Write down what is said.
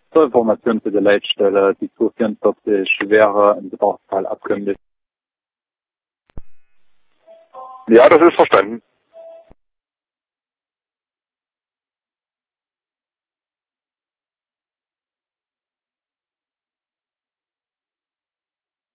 Zur Information zu der Leitstelle, die 244 wäre im Gebrauchsfall abkömmlich. Ja, das ist verstanden.